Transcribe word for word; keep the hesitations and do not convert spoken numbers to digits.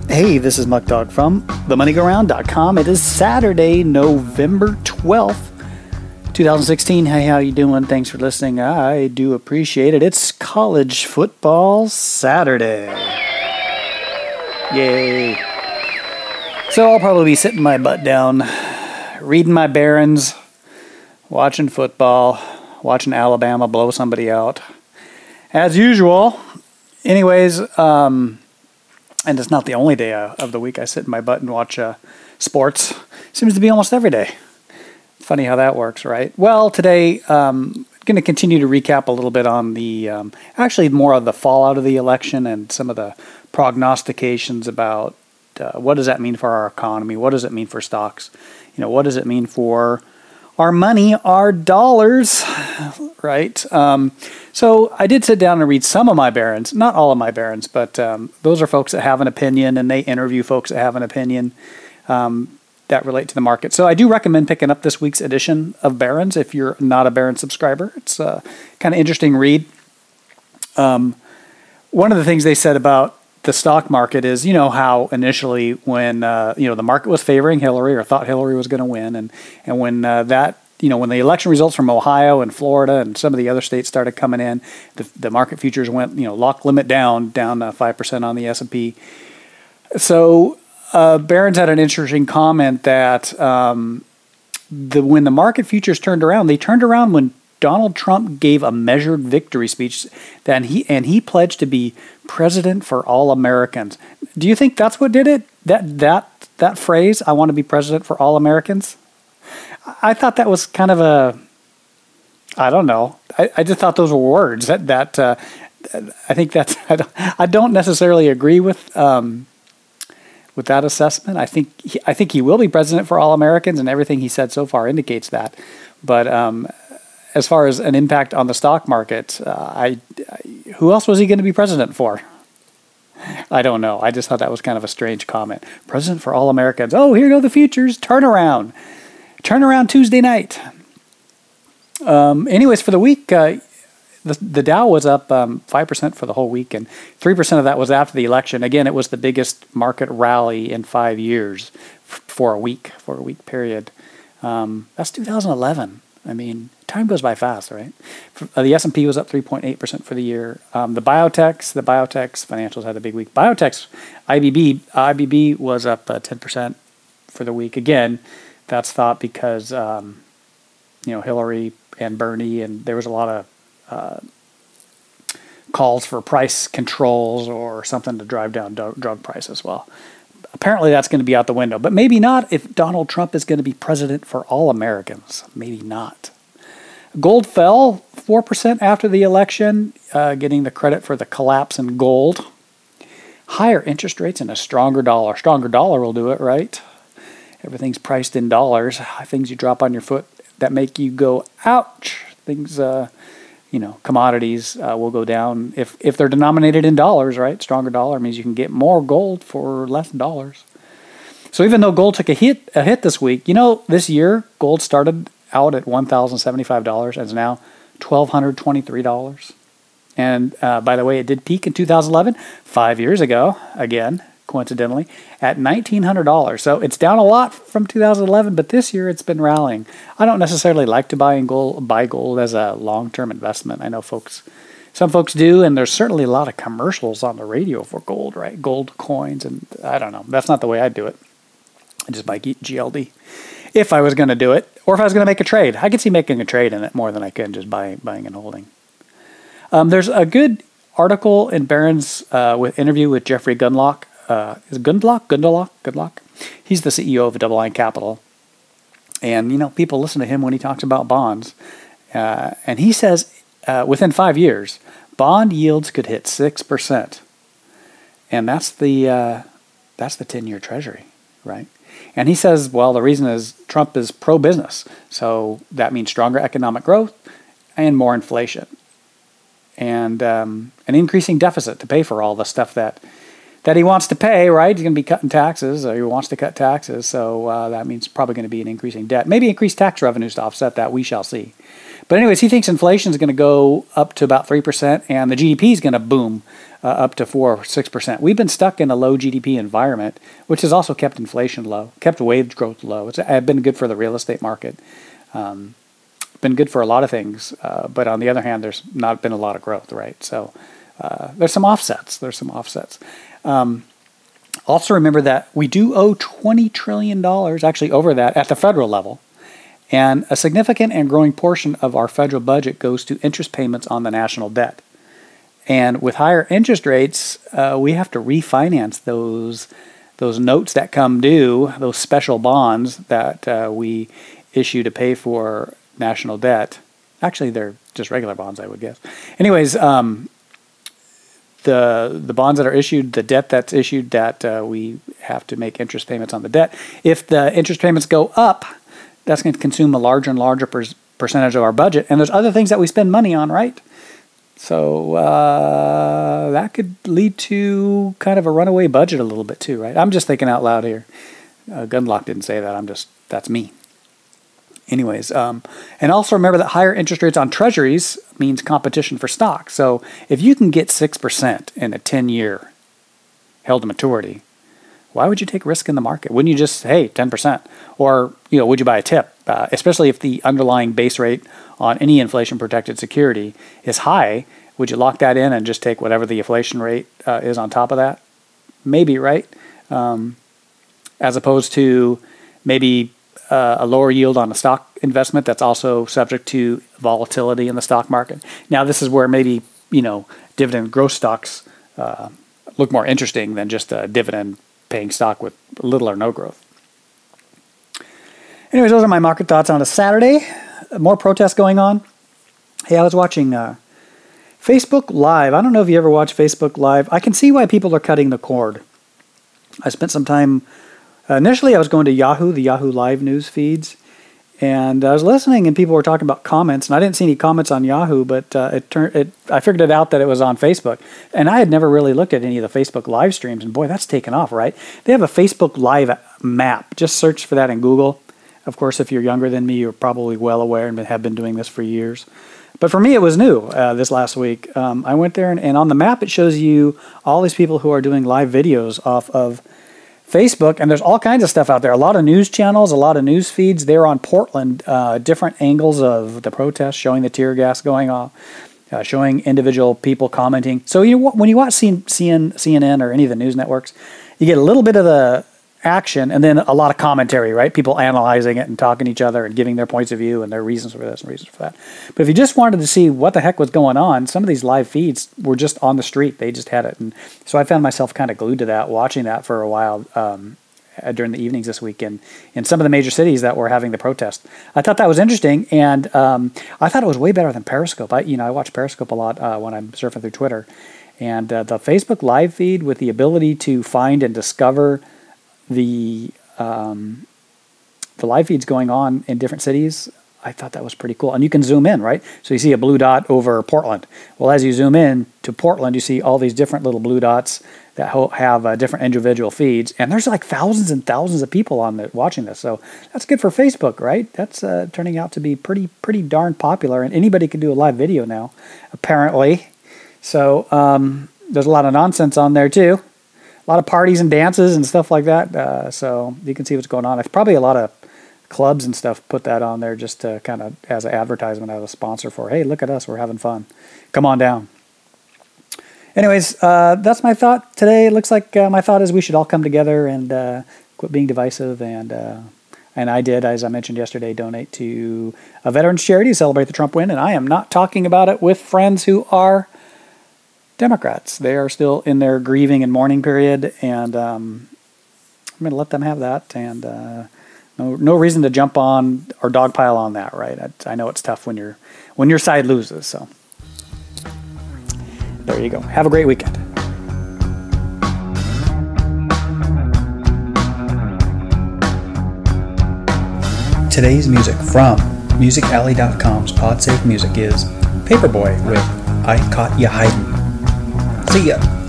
Hey, this is Muck Dog from the money go round dot com. It is Saturday, November twelfth, twenty sixteen. Hey, how you doing? Thanks for listening. I do appreciate it. It's college football Saturday. Yay. So I'll probably be sitting my butt down, reading my Barons, watching football, watching Alabama blow somebody out. As usual. Anyways, um... and it's not the only day of the week I sit in my butt and watch uh, sports. Seems to be almost every day. Funny how that works, right? Well, today um, I'm going to continue to recap a little bit on the, um, actually more of the fallout of the election and some of the prognostications about uh, what does that mean for our economy? What does it mean for stocks? You know, what does it mean for our money, our dollars, right? Um, so I did sit down and read some of my Barons, not all of my Barons, but um, those are folks that have an opinion, and they interview folks that have an opinion um, that relate to the market. So I do recommend picking up this week's edition of Barons if you're not a Barons subscriber. It's a kind of interesting read. Um, one of the things they said about the stock market is, you know, how initially when, uh, you know, the market was favoring Hillary or thought Hillary was going to win. And, and when uh, that, you know, when the election results from Ohio and Florida and some of the other states started coming in, the, the market futures went, you know, lock limit down, down uh, five percent on the S and P. So uh, Barron's had an interesting comment that um, the when the market futures turned around, they turned around when Donald Trump gave a measured victory speech, that he and he pledged to be president for all Americans. Do you think that's what did it? That that that phrase, "I want to be president for all Americans"? I thought that was kind of a, I don't know. I, I just thought those were words. That that uh, I think that's I don't, I don't necessarily agree with um, with that assessment. I think he, I think he will be president for all Americans, and everything he said so far indicates that. But um, as far as an impact on the stock market, uh, I, I who else was he going to be president for? I don't know. I just thought that was kind of a strange comment. President for all Americans. Oh, here go the futures. Turn around. Turn around Tuesday night. Um, anyways, for the week, uh, the, the Dow was up um, five percent for the whole week, and three percent of that was after the election. Again, it was the biggest market rally in five years f- for a week, for a week period. Um, that's two thousand eleven. I mean, time goes by fast, right? Uh, the S and P was up three point eight percent for the year. Um, the biotechs, the biotechs financials had a big week. Biotechs, I B B, I B B was up uh, ten percent for the week. Again, that's thought because, um, you know, Hillary and Bernie, and there was a lot of uh, calls for price controls or something to drive down do- drug prices. Well, apparently that's going to be out the window, but maybe not if Donald Trump is going to be president for all Americans. Maybe not. Gold fell four percent after the election, uh, getting the credit for the collapse in gold. Higher interest rates and a stronger dollar. Stronger dollar will do it, right? Everything's priced in dollars. Things you drop on your foot that make you go, ouch. Things, uh, you know, commodities uh, will go down if, if they're denominated in dollars, right? Stronger dollar means you can get more gold for less dollars. So even though gold took a hit a hit this week, you know, this year gold started out at one thousand seventy-five dollars and is now one thousand two hundred twenty-three dollars. And uh, by the way, it did peak in two thousand eleven, five years ago, again, coincidentally, at nineteen hundred dollars. So it's down a lot from two thousand eleven, but this year it's been rallying. I don't necessarily like to buy in gold, buy gold as a long-term investment. I know folks, some folks do, and there's certainly a lot of commercials on the radio for gold, right? Gold coins, and I don't know. That's not the way I do it. I just buy G L D if I was going to do it, or if I was going to make a trade. I could see making a trade in it more than I could just buy, buying and holding. Um, there's a good article in Barron's uh, with interview with Jeffrey Gundlach. Uh, is it Gundlach? Gundlach? Gundlach? He's the C E O of Double Line Capital. And, you know, people listen to him when he talks about bonds. Uh, and he says uh, within five years, bond yields could hit six percent. And that's the uh, that's the ten-year Treasury, right? And he says, well, the reason is Trump is pro-business. So that means stronger economic growth and more inflation. And um, an increasing deficit to pay for all the stuff that that he wants to pay, right? He's going to be cutting taxes, or he wants to cut taxes, so uh, that means probably going to be an increasing debt. Maybe increased tax revenues to offset that, we shall see. But anyways, he thinks inflation is going to go up to about three percent, and the G D P is going to boom uh, up to four or six percent. We've been stuck in a low G D P environment, which has also kept inflation low, kept wage growth low. It's been good for the real estate market. Um, been good for a lot of things, uh, but on the other hand, there's not been a lot of growth, right? So uh, there's some offsets. There's some offsets. Um, also remember that we do owe twenty trillion dollars, actually over that, at the federal level. And a significant and growing portion of our federal budget goes to interest payments on the national debt. And with higher interest rates, uh, we have to refinance those those notes that come due, those special bonds that uh, we issue to pay for national debt. Actually, they're just regular bonds, I would guess. Anyways, um, the the bonds that are issued, the debt that's issued, that uh, we have to make interest payments on the debt. If the interest payments go up, that's going to consume a larger and larger per- percentage of our budget. And there's other things that we spend money on, right? So uh, that could lead to kind of a runaway budget a little bit too, right? I'm just thinking out loud here. Uh, Gunlock didn't say that. I'm just, that's me. Anyways, um, and also remember that higher interest rates on treasuries means competition for stock. So if you can get six percent in a ten-year held to maturity, why would you take risk in the market? Wouldn't you just, hey, ten percent? Or, you know, would you buy a tip? Uh, especially if the underlying base rate on any inflation-protected security is high, would you lock that in and just take whatever the inflation rate uh, is on top of that? Maybe, right? Um, as opposed to maybe uh, a lower yield on a stock investment that's also subject to volatility in the stock market. Now, this is where maybe, you know, dividend growth stocks uh, look more interesting than just a dividend paying stock with little or no growth. Anyways, those are my market thoughts on a Saturday. More protests going on. Hey, I was watching uh, Facebook Live. I don't know if you ever watch Facebook Live. I can see why people are cutting the cord. I spent some time, uh, initially I was going to Yahoo, the Yahoo Live news feeds, and I was listening and people were talking about comments, and I didn't see any comments on Yahoo, but uh, it turned. It, I figured it out that it was on Facebook, and I had never really looked at any of the Facebook Live streams, and boy, that's taken off, right? They have a Facebook Live map. Just search for that in Google. Of course, if you're younger than me, you're probably well aware and have been doing this for years. But for me, it was new uh, this last week. Um, I went there, and, and on the map, it shows you all these people who are doing live videos off of Facebook, and there's all kinds of stuff out there. A lot of news channels, a lot of news feeds. They're on Portland, uh, different angles of the protests, showing the tear gas going off, uh, showing individual people commenting. So you when you watch C N N or any of the news networks, you get a little bit of the action and then a lot of commentary, right? People analyzing it and talking to each other and giving their points of view and their reasons for this and reasons for that. But if you just wanted to see what the heck was going on, some of these live feeds were just on the street. They just had it. And so I found myself kind of glued to that, watching that for a while um, during the evenings this weekend in some of the major cities that were having the protest. I thought that was interesting, and um, I thought it was way better than Periscope. I, you know, I watch Periscope a lot uh, when I'm surfing through Twitter. And uh, the Facebook live feed with the ability to find and discover the um, the live feeds going on in different cities, I thought that was pretty cool. And you can zoom in, right? So you see a blue dot over Portland. Well, as you zoom in to Portland, you see all these different little blue dots that ho- have uh, different individual feeds. And there's like thousands and thousands of people on the, watching this. So that's good for Facebook, right? That's uh, turning out to be pretty pretty darn popular. And anybody can do a live video now, apparently. So um, there's a lot of nonsense on there too. A lot of parties and dances and stuff like that. Uh, so you can see what's going on. It's probably a lot of clubs and stuff put that on there just to kind of as an advertisement, as a sponsor for, hey, look at us, we're having fun. Come on down. Anyways, uh, that's my thought today. It looks like uh, my thought is we should all come together and uh, quit being divisive. And uh, and I did, as I mentioned yesterday, donate to a veterans charity to celebrate the Trump win. And I am not talking about it with friends who are Democrats. They are still in their grieving and mourning period, and um, I'm going to let them have that. And uh, no, no reason to jump on or dogpile on that, right? I, I know it's tough when your when your side loses. So there you go. Have a great weekend. Today's music from music alley dot com's PodSafe Music is Paperboy with I Caught Ya Hidin'. See ya.